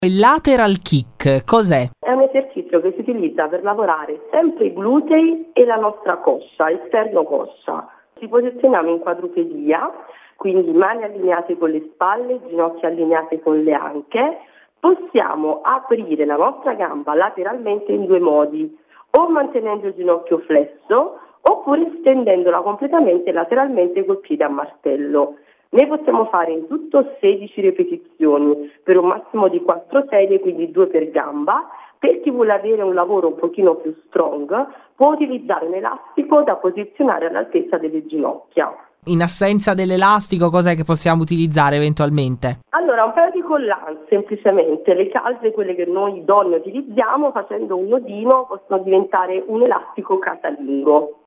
Il lateral kick cos'è? È un esercizio che si utilizza per lavorare sempre i glutei e la nostra coscia, esterno coscia. Ci posizioniamo in quadrupedia, quindi mani allineate con le spalle, ginocchia allineate con le anche. Possiamo aprire la nostra gamba lateralmente in due modi, o mantenendo il ginocchio flesso oppure stendendola completamente lateralmente col piede a martello. Ne possiamo fare in tutto 16 ripetizioni per un massimo di 4 serie, quindi 2 per gamba. Per chi vuole avere un lavoro un pochino più strong può utilizzare un elastico da posizionare all'altezza delle ginocchia. In assenza dell'elastico cos'è che possiamo utilizzare eventualmente? Allora, un paio di collant, semplicemente. Le calze, quelle che noi donne utilizziamo, facendo un nodino possono diventare un elastico casalingo.